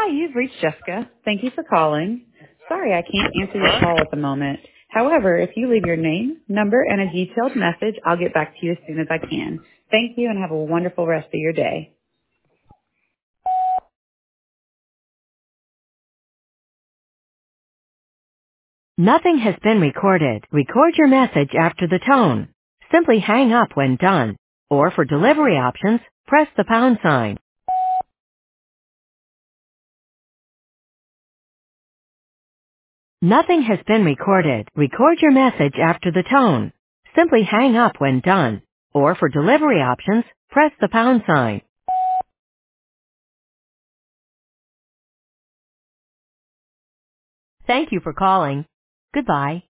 Hi, you've reached Jessica. Thank you for calling. Sorry, I can't answer your call at the moment. However, if you leave your name, number, and a detailed message, I'll get back to you as soon as I can. Thank you and have a wonderful rest of your day. Nothing has been recorded. Record your message after the tone. Simply hang up when done. Or for delivery options, press the pound sign. Nothing has been recorded. Record your message after the tone. Simply hang up when done. Or for delivery options, press the pound sign. Thank you for calling. Goodbye.